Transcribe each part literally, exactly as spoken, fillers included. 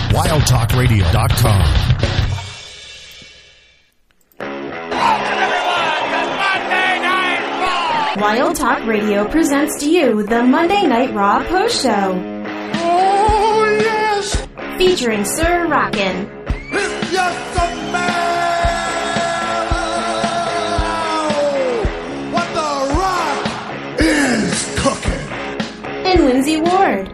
wild talk radio dot com. Wild Talk Radio presents to you the Monday Night Raw Post Show. Oh, yes! Featuring Sir Rockin'. It's just a man! What the Rock is cooking! And Lindsay Ward.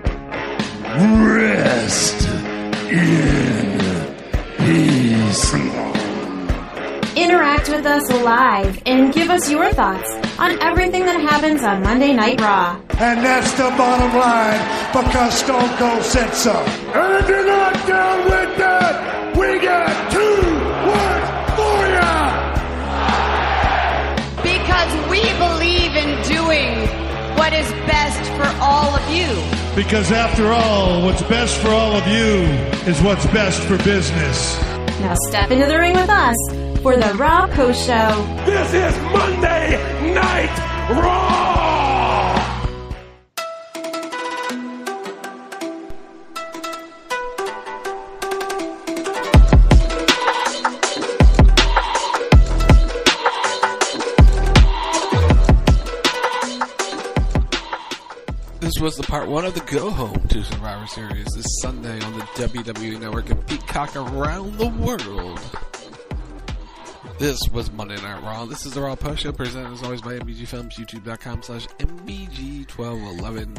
Rest in peace. Interact with us live and give us your thoughts on everything that happens on Monday Night Raw. And that's the bottom line, because Stone Cold said so. And if you're not down with that, we got two words for ya! Because we believe in doing what is best for all of you. Because after all, what's best for all of you is what's best for business. Now step into the ring with us for the Raw Post Show. This is Monday Night Raw! This was the part one of the Go Home to Survivor Series this Sunday on the W W E Network and Peacock around the world. This was Monday Night Raw. This is the Raw Post Show, presented as always by M B G Films, YouTube.com slash M B G twelve eleven.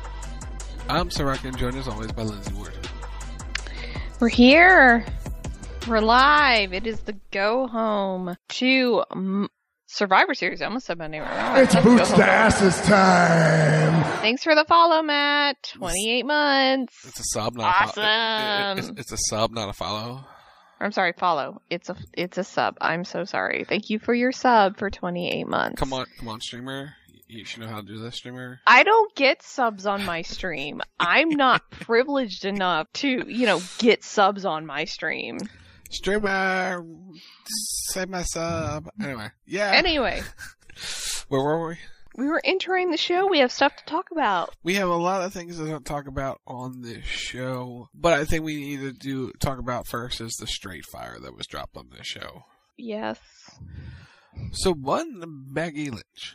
I'm Sir Rockin', joined as always by Lindsay Ward. We're here. We're live. It is the Go Home to um, Survivor Series. I almost said my name right. It's Boots to Asses time. Thanks for the follow, Matt. twenty-eight months. It's a sub, not awesome. a follow. It, it, it's, it's a sub, not a follow. I'm sorry, follow. It's a it's a sub. I'm so sorry. Thank you for your sub for twenty-eight months. Come on, come on, streamer. You should know how to do this, streamer. I don't get subs on my stream. I'm not privileged enough to, you know, get subs on my stream. Streamer, say my sub. Anyway, yeah. Anyway. Where were we? We were entering the show. We have stuff to talk about. We have a lot of things to talk about on this show, but I think we need to do talk about first is the straight fire that was dropped on this show. Yes. So one, Becky Lynch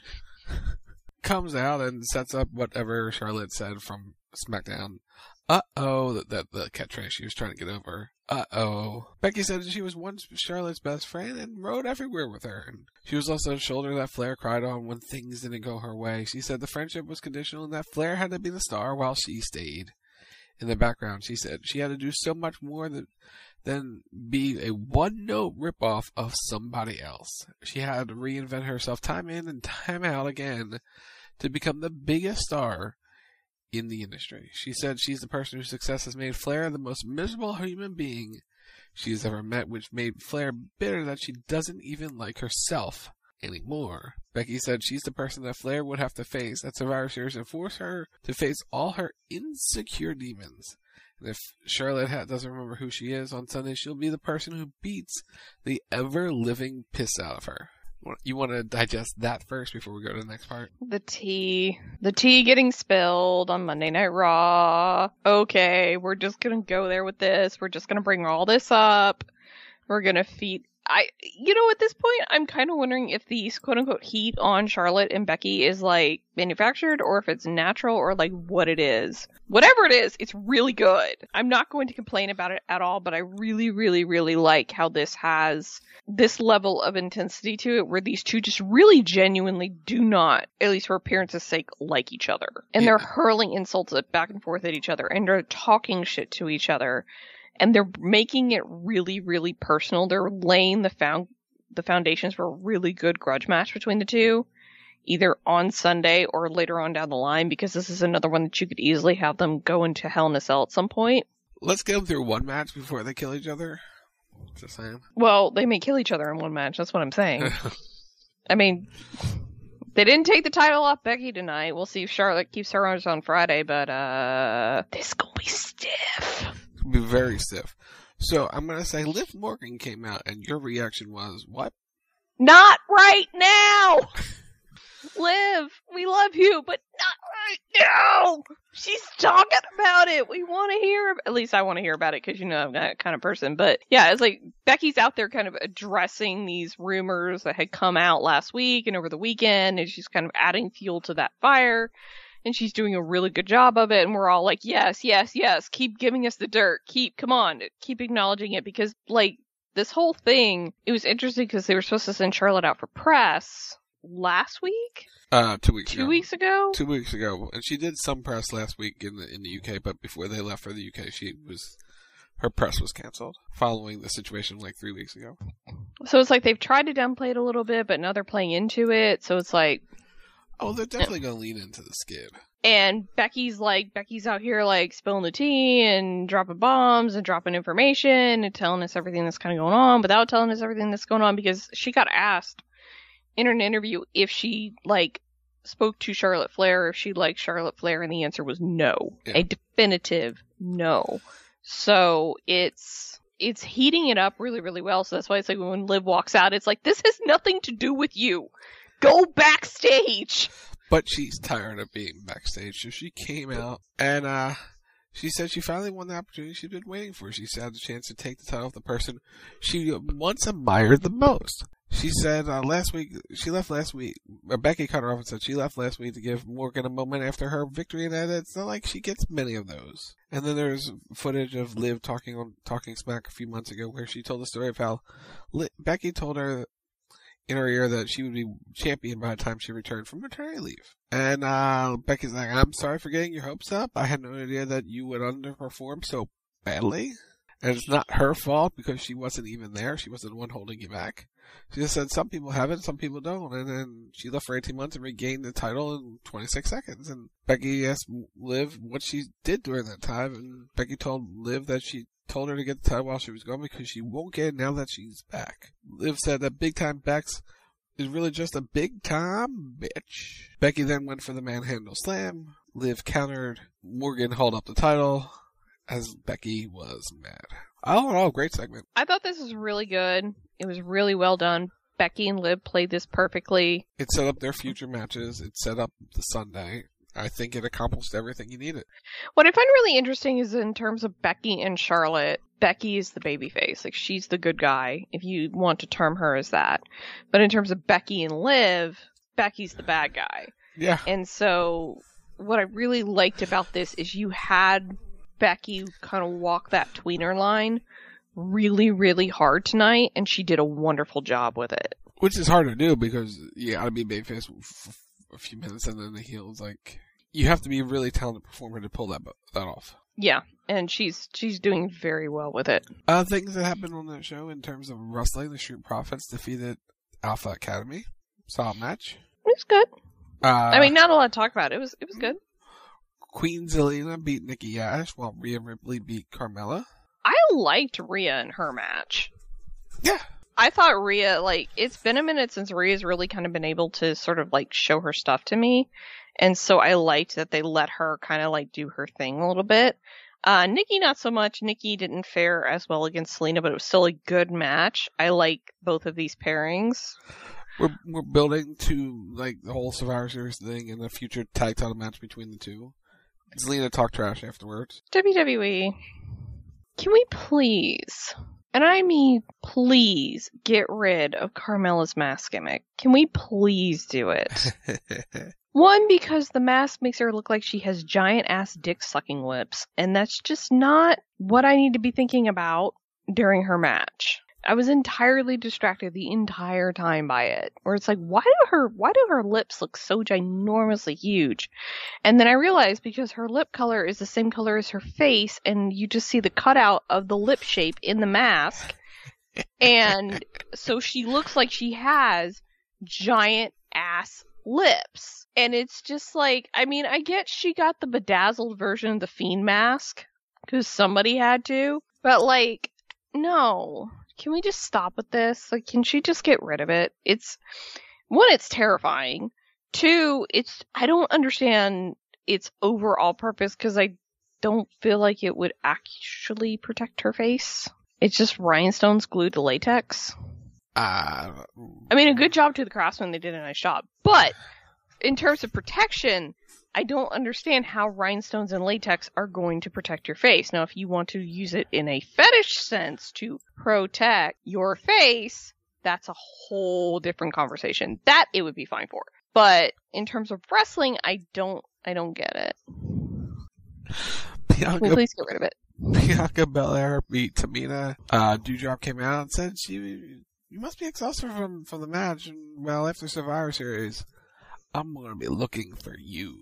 comes out and sets up whatever Charlotte said from SmackDown. Uh-oh, that, that the catchphrase she was trying to get over. Uh-oh. Becky said she was once Charlotte's best friend and rode everywhere with her. And she was also the shoulder that Flair cried on when things didn't go her way. She said the friendship was conditional and that Flair had to be the star while she stayed. In the background, she said she had to do so much more than, than be a one-note ripoff of somebody else. She had to reinvent herself time in and time out again to become the biggest star in the industry. She said she's the person whose success has made Flair the most miserable human being she's ever met, which made Flair bitter that she doesn't even like herself anymore. Becky said she's the person that Flair would have to face at Survivor Series and force her to face all her insecure demons. And if Charlotte ha- doesn't remember who she is on Sunday, she'll be the person who beats the ever-living piss out of her. You want to digest that first before we go to the next part? The tea. The tea getting spilled on Monday Night Raw. Okay, we're just going to go there with this. We're just going to bring all this up. We're going to feed... I, you know, at this point, I'm kind of wondering if the quote-unquote heat on Charlotte and Becky is, like, manufactured or if it's natural or, like, what it is. Whatever it is, it's really good. I'm not going to complain about it at all, but I really, really, really like how this has this level of intensity to it where these two just really genuinely do not, at least for appearance's sake, like each other. And yeah. They're hurling insults back and forth at each other, and they're talking shit to each other. And they're making it really, really personal. They're laying the found the foundations for a really good grudge match between the two, either on Sunday or later on down the line, because this is another one that you could easily have them go into Hell in a Cell at some point. Let's get them through one match before they kill each other. Just saying. Well, they may kill each other in one match. That's what I'm saying. I mean, they didn't take the title off Becky tonight. We'll see if Charlotte keeps her ours on Friday, but uh, this is gonna be stiff. Be very stiff. So I'm gonna say Liv Morgan came out and your reaction was what? Not right now! Liv, we love you, but not right now. She's talking about it. We want to hear, at least I want to hear about it because, you know, I'm that kind of person. But yeah, it's like Becky's out there kind of addressing these rumors that had come out last week and over the weekend, and she's kind of adding fuel to that fire. And she's doing a really good job of it. And we're all like, yes, yes, yes. Keep giving us the dirt. Keep, come on. Keep acknowledging it. Because, like, this whole thing, it was interesting because they were supposed to send Charlotte out for press last week? Uh, two weeks Two ago. weeks ago? Two weeks ago. And she did some press last week in the, in the U K, but before they left for the U K, she was, her press was canceled following the situation like three weeks ago. So it's like they've tried to downplay it a little bit, but now they're playing into it. So it's like, oh, they're definitely going to lean into the skid. and Becky's like, Becky's out here like spilling the tea and dropping bombs and dropping information and telling us everything that's kind of going on without telling us everything that's going on, because she got asked in an interview if she like spoke to Charlotte Flair, if she liked Charlotte Flair, and the answer was no. Yeah. A definitive no. So it's it's heating it up really, really well. So that's why it's like when Liv walks out, it's like, this has nothing to do with you. Go backstage. But she's tired of being backstage, so she came out and uh she said she finally won the opportunity she'd been waiting for. She had the chance to take the title off the person she once admired the most. She said uh, last week, she left last week, uh, Becky cut her off and said she left last week to give Morgan a moment after her victory, and that it's not like she gets many of those. And then there's footage of Liv talking on Talking Smack a few months ago where she told the story of how Li- Becky told her in her ear that she would be champion by the time she returned from maternity leave. And uh, Becky's like, I'm sorry for getting your hopes up. I had no idea that you would underperform so badly. And it's not her fault because she wasn't even there. She wasn't the one holding you back. She just said some people have it, some people don't. And then she left for eighteen months and regained the title in twenty-six seconds. And Becky asked Liv what she did during that time. And Becky told Liv that she told her to get the title while she was gone because she won't get it now that she's back. Liv said that big time Bex is really just a big time bitch. Becky then went for the manhandle slam. Liv countered. Morgan held up the title as Becky was mad. All in all, great segment. I thought this was really good. It was really well done. Becky and Liv played this perfectly. It set up their future matches. It set up the Sunday. I think it accomplished everything you needed. What I find really interesting is in terms of Becky and Charlotte, Becky is the babyface. Like, she's the good guy, if you want to term her as that. But in terms of Becky and Liv, Becky's the bad guy. Yeah. And so what I really liked about this is you had Becky kind of walk that tweener line really, really hard tonight, and she did a wonderful job with it. Which is hard to do because you gotta be babyface for a few minutes and then the heels. Like, you have to be a really talented performer to pull that that off. Yeah, and she's she's doing very well with it. Uh, things that happened on that show in terms of wrestling, the Street Profits defeated Alpha Academy. Solid match. It was good. Uh, I mean, not a lot to talk about. It was it was good. Queen Zelina beat Nikki Ash while Rhea Ripley beat Carmella. I liked Rhea in her match. Yeah. I thought Rhea, like, it's been a minute since Rhea's really kind of been able to sort of, like, show her stuff to me. And so I liked that they let her kind of, like, do her thing a little bit. Uh, Nikki, not so much. Nikki didn't fare as well against Selena, but it was still a good match. I like both of these pairings. We're we're building to, like, the whole Survivor Series thing and a future tag title match between the two. Zelina talked trash afterwards. W W E, can we please, and I mean please, get rid of Carmella's mask gimmick? Can we please do it? One, because the mask makes her look like she has giant ass dick sucking lips, and that's just not what I need to be thinking about during her match. I was entirely distracted the entire time by it, where it's like, why do her, why do her lips look so ginormously huge? And then I realized because her lip color is the same color as her face, and you just see the cutout of the lip shape in the mask, and so she looks like she has giant ass lips. And it's just like, I mean, I get she got the bedazzled version of the Fiend mask, because somebody had to, but like, no. Can we just stop with this? Like, can she just get rid of it? It's, one, it's terrifying. Two, it's, I don't understand its overall purpose because I don't feel like it would actually protect her face. It's just rhinestones glued to latex. Uh, I mean, a good job to the craftsman. They did a nice job. But in terms of protection, I don't understand how rhinestones and latex are going to protect your face. Now, if you want to use it in a fetish sense to protect your face, that's a whole different conversation. That it would be fine for. But in terms of wrestling, I don't, I don't get it. Bianca, Well, please get rid of it. Bianca Belair beat Tamina. Uh, Doudrop came out and said she, you must be exhausted from, from the match. And, well, after Survivor Series, I'm going to be looking for you.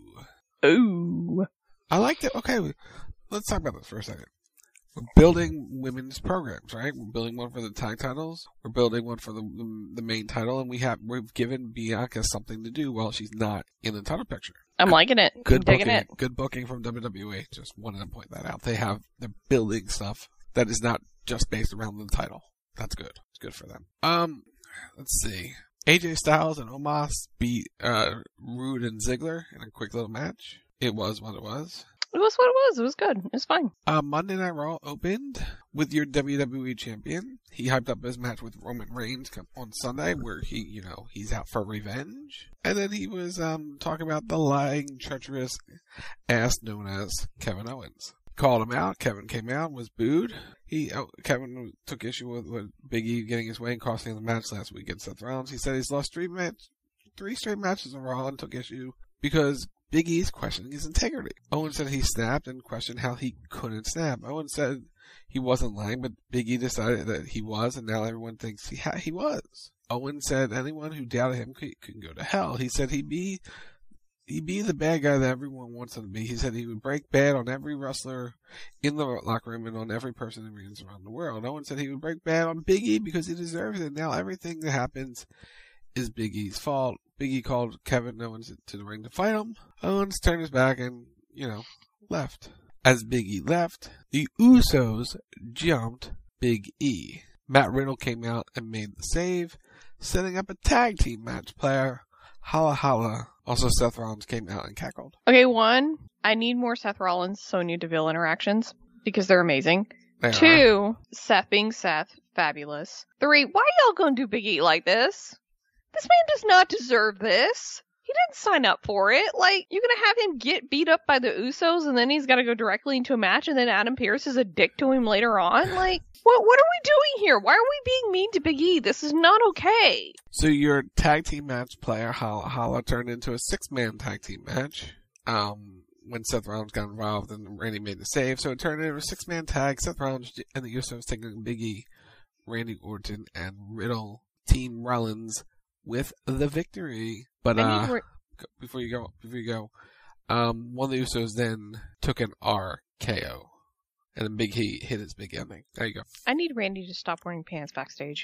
Ooh. I liked it. Okay, let's talk about this for a second. We're building women's programs, right? We're building one for the tag titles. We're building one for the the main title, and we have we've given Bianca something to do while she's not in the title picture. I'm liking it. Good I'm digging booking. it. Good booking from W W E. Just wanted to point that out. They have they're building stuff that is not just based around the title. That's good. It's good for them. Um, let's see. A J Styles and Omos beat uh Rude and Ziggler in a quick little match. It was what it was. It was what it was. It was good. It was fine. Uh, Monday Night Raw opened with your W W E champion. He hyped up his match with Roman Reigns on Sunday, where he, you know, he's out for revenge. And then he was um talking about the lying, treacherous ass known as Kevin Owens. Called him out. Kevin came out, was booed. He uh, Kevin took issue with, with Big E getting his way and costing the match last week against Seth Rollins. He said he's lost three match, three straight matches on Raw and took issue because Big E's questioning his integrity. Owens said he snapped and questioned how he couldn't snap. Owens said he wasn't lying, but Big E decided that he was, and now everyone thinks he ha- he was. Owens said anyone who doubted him could, could go to hell. He said he'd be he'd be the bad guy that everyone wants him to be. He said he would break bad on every wrestler in the locker room and on every person in rings around the world. Owens said he would break bad on Big E because he deserves it. Now everything that happens is Big E's fault. Big E called Kevin Owens to the ring to fight him. Owens turned his back and, you know, left. As Big E left, the Usos jumped Big E. Matt Riddle came out and made the save, setting up a tag team match. Player Holla Holla. Also, Seth Rollins came out and cackled. Okay, one, I need more Seth Rollins, Sonya Deville interactions because they're amazing. They Two, are. Seth being Seth, fabulous. Three, why y'all gonna do Big E like this? This man does not deserve this. He didn't sign up for it. Like, you're gonna have him get beat up by the Usos and then he's gotta go directly into a match and then Adam Pearce is a dick to him later on? Like, what what are we doing here? Why are we being mean to Big E? This is not okay. So your tag team match player, Holla Holla, turned into a six-man tag team match. Um, when Seth Rollins got involved and Randy made the save. So it turned into a six-man tag. Seth Rollins and the Usos taking Big E, Randy Orton, and Riddle, Team Rollins, with the victory. But uh, re- before you go, before you go, um, one of the Usos then took an R K O, and then Big E hit his big ending. There you go. I need Randy to stop wearing pants backstage.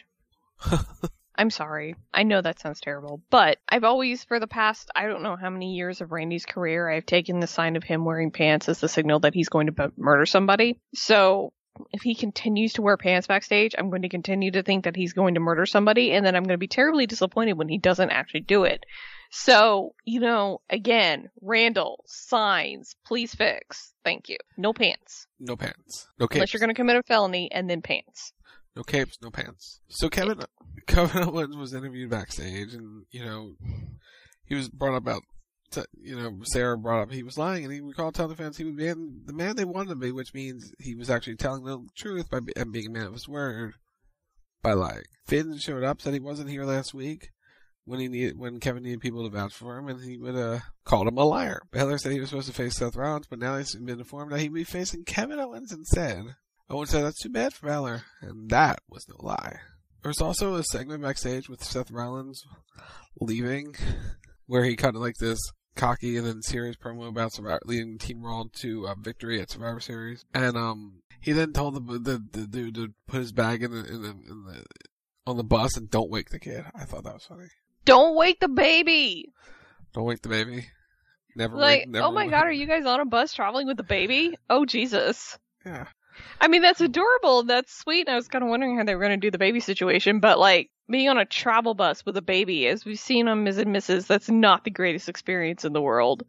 I'm sorry. I know that sounds terrible, but I've always, for the past, I don't know how many years of Randy's career, I've taken the sign of him wearing pants as the signal that he's going to b- murder somebody. So if he continues to wear pants backstage, I'm going to continue to think that he's going to murder somebody, and then I'm going to be terribly disappointed when he doesn't actually do it. So, you know, again, Randall, signs, please fix. Thank you. No pants. No pants. No capes. Unless you're going to commit a felony, and then pants. No capes, no pants. So Kevin, Kevin Owens was interviewed backstage, and, you know, he was brought up about, to, you know, Sarah brought up he was lying, and he recalled telling the fans he would be the man they wanted to be, which means he was actually telling the truth by and being a man of his word by lying. Finn showed up, said he wasn't here last week when he needed when Kevin needed people to vouch for him, and he would uh called him a liar. Balor said he was supposed to face Seth Rollins, but now he's been informed that he'd be facing Kevin Owens instead. Owens said that's too bad for Balor, and that was no lie. There was also a segment backstage with Seth Rollins leaving, where he cut like this cocky and then serious promo about Survivor, leading Team Raw to uh, victory at Survivor Series, and um, he then told the the, the dude to put his bag in the, in the in the on the bus and don't wake the kid. I thought that was funny. Don't wake the baby. Don't wake the baby. Never like, wake. Never oh my wake. God, are you guys on a bus traveling with the baby? Oh Jesus. Yeah. I mean, that's adorable. That's sweet. I was kind of wondering how they were going to do the baby situation, but like being on a travel bus with a baby, as we've seen on Miz and Missus, that's not the greatest experience in the world.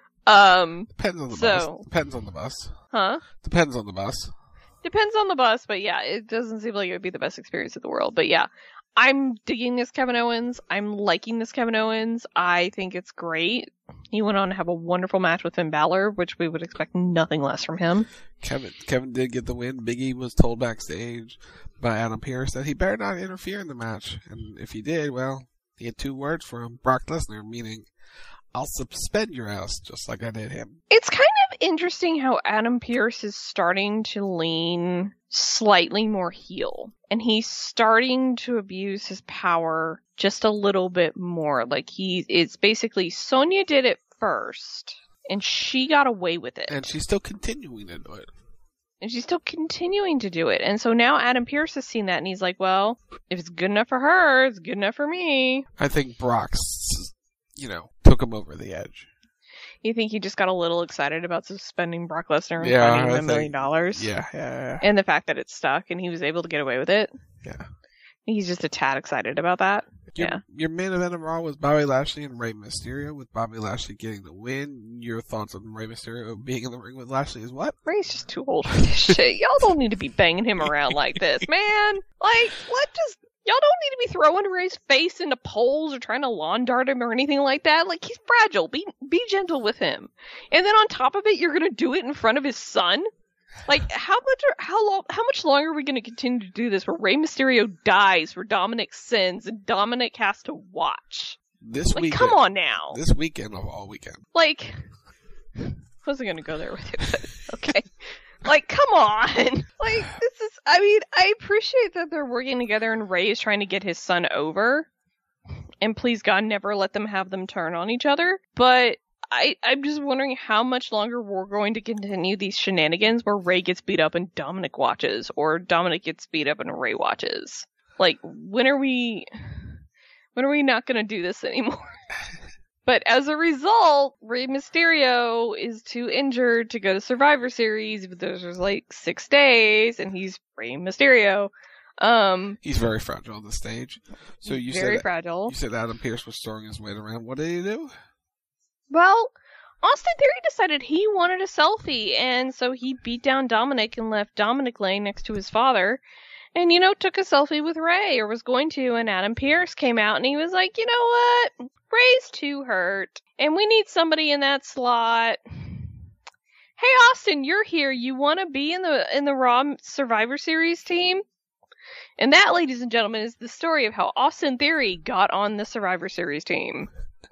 Um, Depends on the so, bus. Depends on the bus. Huh? Depends on the bus. Depends on the bus, but yeah, it doesn't seem like it would be the best experience in the world. But yeah, I'm digging this Kevin Owens. I'm liking this Kevin Owens. I think it's great. He went on to have a wonderful match with Finn Balor, which we would expect nothing less from him. Kevin Kevin did get the win. Big E was told backstage by Adam Pearce that he better not interfere in the match. And if he did, well, he had two words for him. Brock Lesnar, meaning, I'll suspend your ass just like I did him. It's kind of interesting how Adam Pearce is starting to lean slightly more heel. And he's starting to abuse his power just a little bit more. Like, he, it's basically, Sonya did it first, and she got away with it. And she's still continuing to do it. And she's still continuing to do it. And so now Adam Pearce has seen that, and he's like, well, if it's good enough for her, it's good enough for me. I think Brock's, you know, took him over the edge. You think he just got a little excited about suspending Brock Lesnar and Yeah, finding I him a million think- dollars? Yeah, yeah, yeah. And the fact that it stuck and he was able to get away with it? Yeah. He's just a tad excited about that. Your, Yeah. your main event of Raw was Bobby Lashley and Rey Mysterio, with Bobby Lashley getting the win. Your thoughts on Rey Mysterio being in the ring with Lashley is what? Ray's just too old for this shit. Y'all don't need to be banging him around like this, man. Like, what just... Y'all don't need to be throwing Ray's face into poles or trying to lawn dart him or anything like that. Like, he's fragile. Be be gentle with him. And then on top of it, you're gonna do it in front of his son? Like, how much are, how long how much longer are we gonna continue to do this where Rey Mysterio dies for Dominic sins and Dominic has to watch? This Like, weekend. come on now. This weekend of all weekend. Like, I wasn't gonna go there with it, but okay. Like, come on! Like, this is, I mean, I appreciate that they're working together and Ray is trying to get his son over. And please God, never let them have them turn on each other. But I, I'm just wondering how much longer we're going to continue these shenanigans where Ray gets beat up and Dominic watches, or Dominic gets beat up and Ray watches. Like, when are we, when are we not gonna do this anymore? But as a result, Rey Mysterio is too injured to go to Survivor Series, but there's like six days, and he's Rey Mysterio. Um, He's very fragile on the stage. So you very said fragile. you said Adam Pearce was throwing his weight around. What did he do? Well, Austin Theory decided he wanted a selfie, and so he beat down Dominic and left Dominic laying next to his father. And, you know, took a selfie with Ray, or was going to, and Adam Pearce came out and he was like, you know what? Ray's too hurt, and we need somebody in that slot. Hey, Austin, you're here. You want to be in the in the Raw Survivor Series team? And that, ladies and gentlemen, is the story of how Austin Theory got on the Survivor Series team.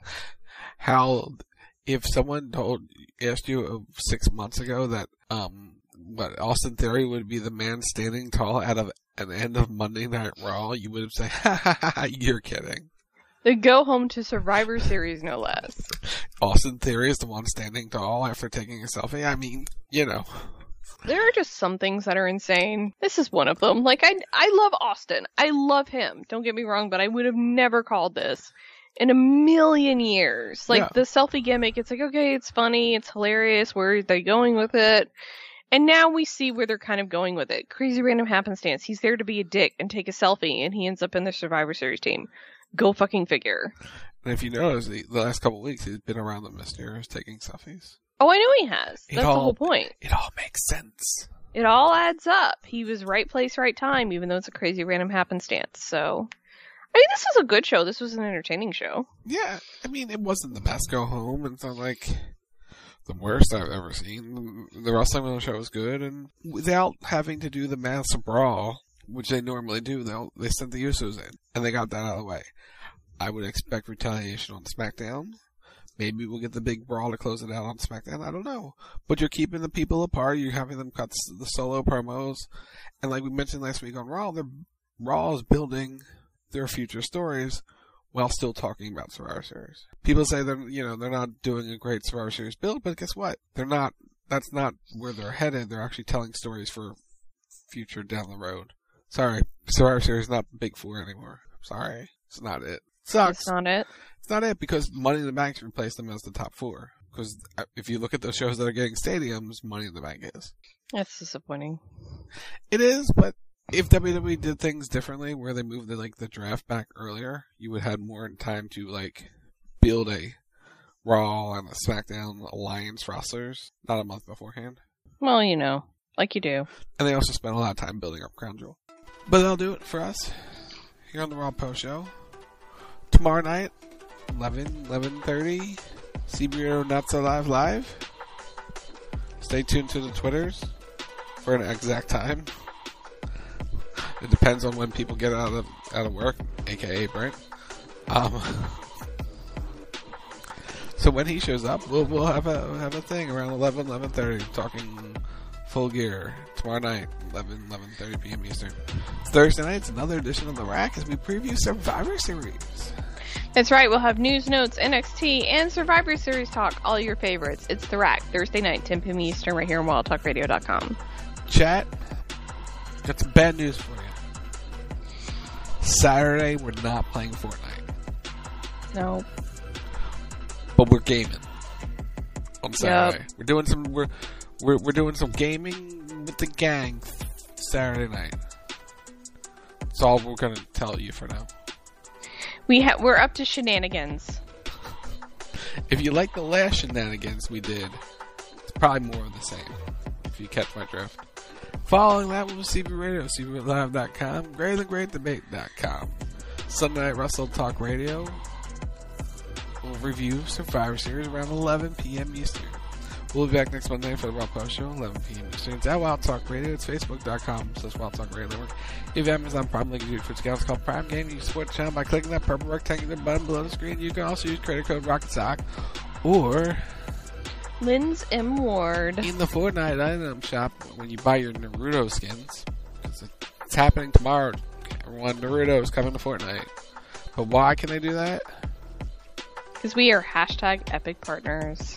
How, if someone told, asked you uh, six months ago that, um, what, Austin Theory would be the man standing tall out of an end of Monday Night Raw, you would have said, ha ha ha, you're kidding. They go home to Survivor Series, no less. Austin Theory is the one standing tall after taking a selfie. I mean, you know. There are just some things that are insane. This is one of them. Like, I, I love Austin. I love him. Don't get me wrong, but I would have never called this in a million years. Like, Yeah. the selfie gimmick, it's like, okay, it's funny, it's hilarious, where are they going with it? And now we see where they're kind of going with it. Crazy random happenstance. He's there to be a dick and take a selfie, and he ends up in the Survivor Series team. Go fucking figure. And if you notice, the, the last couple of weeks, he's been around the Mysterios taking selfies. Oh, I know he has. It That's all- the whole point. It all makes sense. It all adds up. He was right place, right time, even though it's a crazy random happenstance. So, I mean, this was a good show. This was an entertaining show. Yeah, I mean, it wasn't the best go home, and it's not like the worst I've ever seen. The wrestling on the show was good, and without having to do the mass brawl, which they normally do, they they sent the Usos in, and they got that out of the way. I would expect retaliation on SmackDown. Maybe we'll get the big brawl to close it out on SmackDown. I don't know. But you're keeping the people apart. You're having them cut the solo promos. And like we mentioned last week on Raw, the Raw is building their future stories while still talking about Survivor Series. People say they're, you know, they're not doing a great Survivor Series build, but guess what? They're not, that's not where they're headed. They're actually telling stories for future down the road. Sorry. Survivor Series is not Big Four anymore. Sorry. It's not it. Sucks. That's not it. It's not it, because Money in the Bank replaced them as the top four. Because if you look at the shows that are getting stadiums, Money in the Bank is. That's disappointing. It is, but if W W E did things differently, where they moved the, like the draft back earlier, you would have had more time to like build a Raw and a SmackDown alliance rosters, not a month beforehand. Well, you know, like you do. And they also spent a lot of time building up Crown Jewel. But that'll do it for us here on the Raw Post Show. Tomorrow night, eleven, eleven thirty, C B R Not So Live Live. Stay tuned to the Twitters for an exact time. It depends on when people get out of out of work, aka Brent. Um, so when he shows up, we'll we'll have a have a thing around eleven, eleven thirty, talking Full Gear tomorrow night, eleven, eleven thirty p.m. Eastern. Thursday night, it's another edition of The Rack as we preview Survivor Series. That's right. We'll have news, notes, N X T, and Survivor Series talk. All your favorites. It's The Rack, Thursday night, ten p.m. Eastern, right here on wild talk radio dot com. Chat, got some bad news for you. Saturday, we're not playing Fortnite. No. But we're gaming on Saturday. Yep. We're doing some we're, we're we're doing some gaming with the gang Saturday night. That's all we're gonna tell you for now. We ha- we're up to shenanigans. If you like the last shenanigans we did, it's probably more of the same. If you catch my drift. Following that was C B Radio, C B live dot com, greater than great debate dot com. Sunday Night Wrestle Talk Radio. We'll review Survivor Series around eleven p.m. Eastern. We'll be back next Monday for the Raw Post Show, eleven p.m. Eastern. It's at Wild Talk Radio. It's facebook dot com slash Wild Talk Radio Network. If you have Amazon Prime, link to your Twitch account. It's called Prime Game. You can support the channel by clicking that purple rectangular button below the screen. You can also use credit code RocketSock or Lynn's M. Ward. in the Fortnite item shop when you buy your Naruto skins. It's, it's happening tomorrow. Everyone, Naruto is coming to Fortnite. But why can they do that? Because we are hashtag epic partners.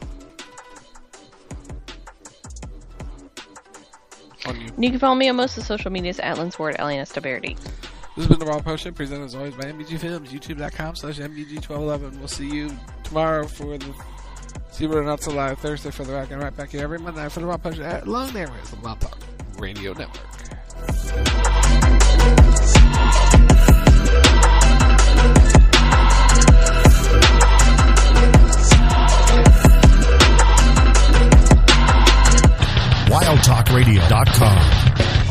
On you. And you can follow me on most of the social medias at Lynn's Ward, L N S W R D. This has been the Raw Post Show, presented as always by M B G Films, youtube dot com slash M B G twelve eleven. We'll see you tomorrow for the See We're Not So Live, Thursday for the Rack, and right back here every Monday for the Raw Post Show at Lone Areas, the Wild Talk Radio Network. wild talk radio dot com